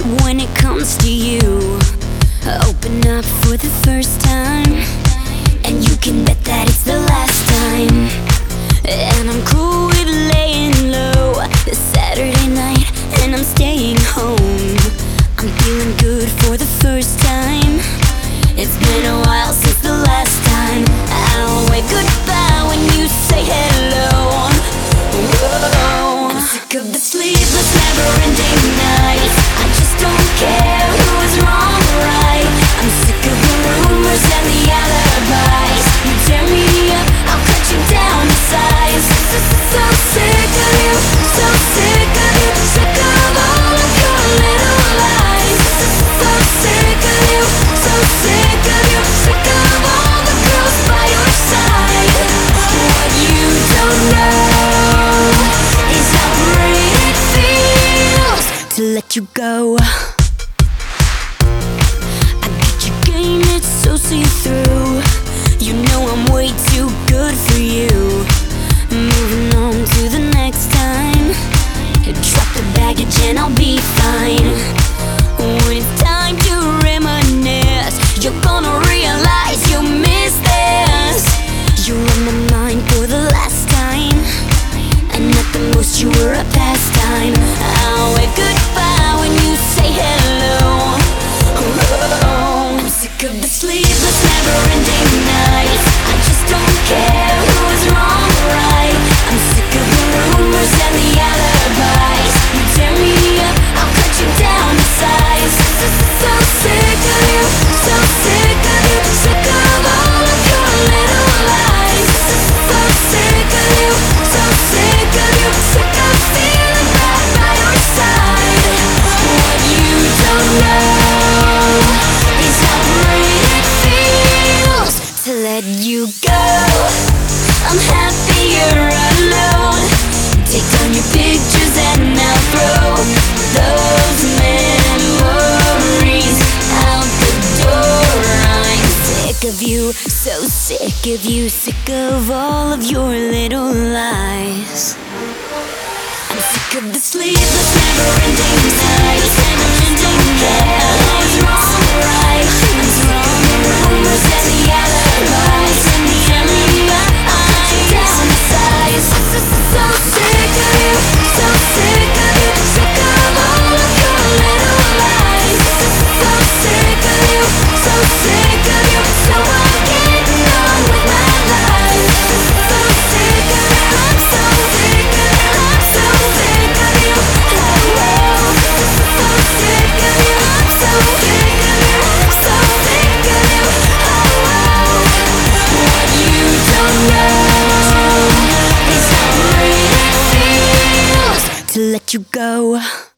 when it comes to you. Open up for the first time, and you can bet that it's the last time. And I'm cool with laying low this Saturday night, and I'm staying home. I'm feeling good for the first time. It's been a while since the last time. I'll wave goodbye when you say hello. Whoa. I'm sick of the sleepless, never-ending nights. I just don't care who is wrong or right. I'm sick of the rumors and the alibis. You tear me up, I'll cut you down to size. So sick of you, so sick of you, sick of all of your little lies. So sick of you, so sick of you, sick of all the girls by your side. What you don't know is how great it feels to let you go. I got your game, it's so see-through. You know I'm way too good for you. Moving on to the next time. Drop the baggage and I'll be fine. When it's time to reminisce, you're gonna realize you missed this. You're on my mind for the last time, and at the most you were a pastime. I'll wave goodbye when you say hello. Oh, I'm sick of the sleepless, never-ending nights. I just don't care who is wrong or right. I'm sick of the rumors and the alibis. You tear me up, I'll cut you down to size. So sick of you, so sick of you, sick of all of your little lies. So sick of you, so sick of you, sick of feeling bad by your side. What you don't know is how great it feels to let you go. I'm happier alone. Take down your pictures and I'll throw those memories out the door. I'm sick of you, so sick of you, sick of all of your little lies. I'm sick of the sleepless, never-ending nights. I don't care who's wrong or right. I'm sick of the rumors and the alibis. And the enemy, I'm down to size. So sick of you, so sick of you, sick of all of your little lies. So sick of you, so sick of you, so I'm getting on with my life. So sick of you, I'm so sick of you, I'm so sick of you. Oh, so sick of you, I'm so sick of you, I'm so sick of you. Oh, what you don't know is how great it feels to let you go.